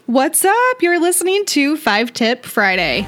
What's up? You're listening to 5 Tip Friday.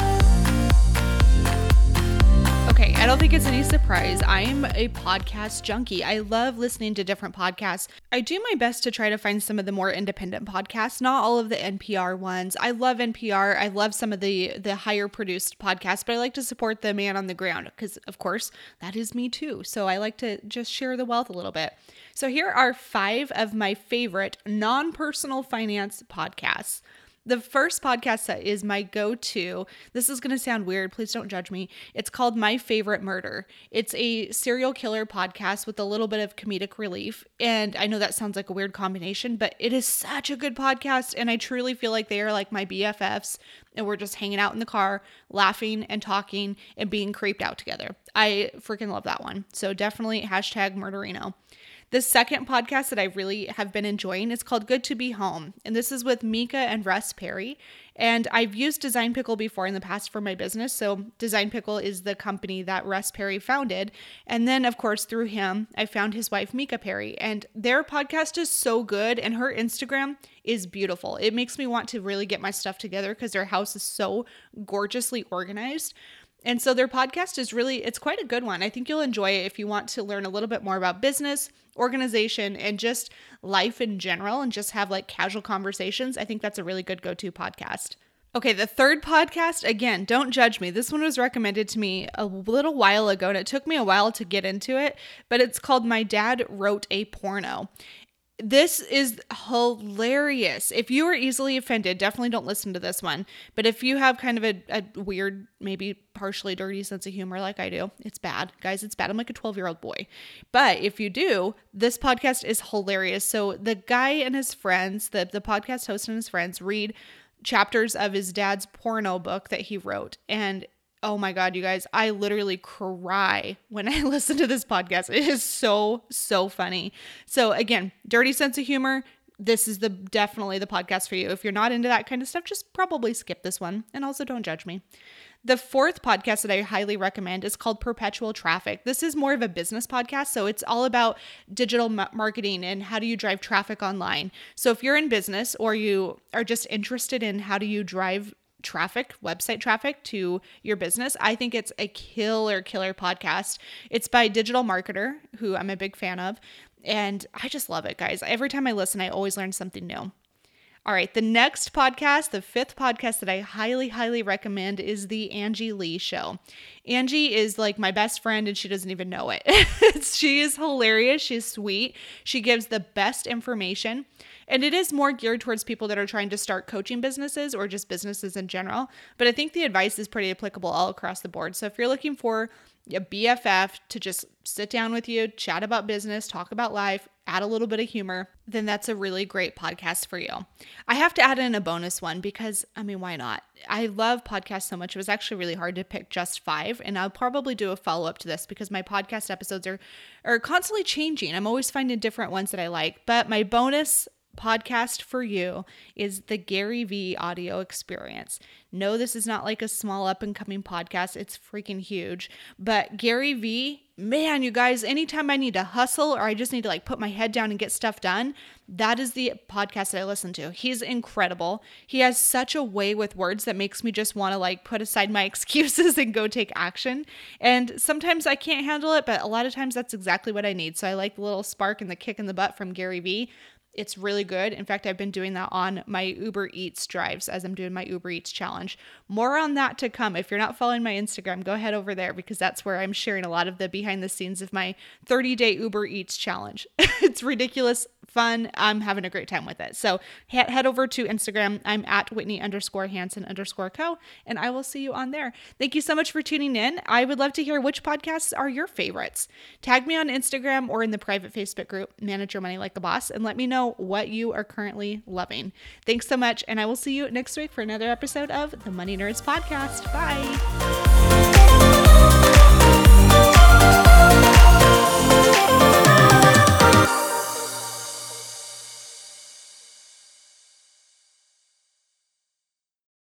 Okay, I don't think it's any surprise. I'm a podcast junkie. I love listening to different podcasts. I do my best to try to find some of the more independent podcasts, not all of the NPR ones. I love NPR. I love some of the higher produced podcasts, but I like to support the man on the ground because, of course, that is me too. So I like to just share the wealth a little bit. So here are 5 of my favorite non-personal finance podcasts. The first podcast that is my go-to, this is going to sound weird, please don't judge me. It's called My Favorite Murder. It's a serial killer podcast with a little bit of comedic relief. And I know that sounds like a weird combination, but it is such a good podcast. And I truly feel like they are like my BFFs. And we're just hanging out in the car, laughing and talking and being creeped out together. I freaking love that one. So definitely #Murderino. The second podcast that I really have been enjoying is called Good to Be Home. And this is with Mika and Russ Perry. And I've used Design Pickle before in the past for my business. So Design Pickle is the company that Russ Perry founded. And then, of course, through him, I found his wife, Mika Perry. And their podcast is so good. And her Instagram is beautiful. It makes me want to really get my stuff together because their house is so gorgeously organized. And so their podcast is really, it's quite a good one. I think you'll enjoy it if you want to learn a little bit more about business, organization, and just life in general and just have like casual conversations. I think that's a really good go-to podcast. Okay, the third podcast, again, don't judge me. This one was recommended to me a little while ago and it took me a while to get into it, but it's called My Dad Wrote a Porno. This is hilarious. If you are easily offended, definitely don't listen to this one. But if you have kind of a weird, maybe partially dirty sense of humor like I do, it's bad. Guys, it's bad. I'm like a 12-year-old boy. But if you do, this podcast is hilarious. So the guy and his friends, the podcast host and his friends read chapters of his dad's porno book that he wrote. And oh my God, you guys, I literally cry when I listen to this podcast. It is so, so funny. So again, dirty sense of humor. This is definitely the podcast for you. If you're not into that kind of stuff, just probably skip this one. And also don't judge me. The fourth podcast that I highly recommend is called Perpetual Traffic. This is more of a business podcast. So it's all about digital marketing and how do you drive traffic online. So if you're in business or you are just interested in how do you drive traffic, website traffic to your business, I think it's a killer podcast. It's by Digital Marketer, who I'm a big fan of, and I just love it, guys. Every time I listen, I always learn something new. All right, the next podcast, the fifth podcast that I highly recommend is the Angie Lee Show. Angie is like my best friend and she doesn't even know it. She is hilarious. She's sweet. She gives the best information. And it is more geared towards people that are trying to start coaching businesses or just businesses in general. But I think the advice is pretty applicable all across the board. So if you're looking for a BFF to just sit down with you, chat about business, talk about life, add a little bit of humor, then that's a really great podcast for you. I have to add in a bonus one because, I mean, why not? I love podcasts so much. It was actually really hard to pick just 5. And I'll probably do a follow-up to this because my podcast episodes are constantly changing. I'm always finding different ones that I like. But my bonus podcast for you is the Gary Vee audio experience. No, this is not like a small up and coming podcast. It's freaking huge. But Gary Vee, man, you guys, anytime I need to hustle or I just need to like put my head down and get stuff done, that is the podcast that I listen to. He's incredible. He has such a way with words that makes me just want to like put aside my excuses and go take action. And sometimes I can't handle it, but a lot of times that's exactly what I need. So I like the little spark and the kick in the butt from Gary Vee. It's really good. In fact, I've been doing that on my Uber Eats drives as I'm doing my Uber Eats challenge. More on that to come. If you're not following my Instagram, go head over there because that's where I'm sharing a lot of the behind the scenes of my 30-day Uber Eats challenge. It's ridiculous, fun. I'm having a great time with it. So head over to Instagram. I'm at Whitney_Hansen_co, and I will see you on there. Thank you so much for tuning in. I would love to hear which podcasts are your favorites. Tag me on Instagram or in the private Facebook group, Manage Your Money Like a Boss, and let me know what you are currently loving. Thanks so much, and I will see you next week for another episode of the Money Nerds Podcast. Bye.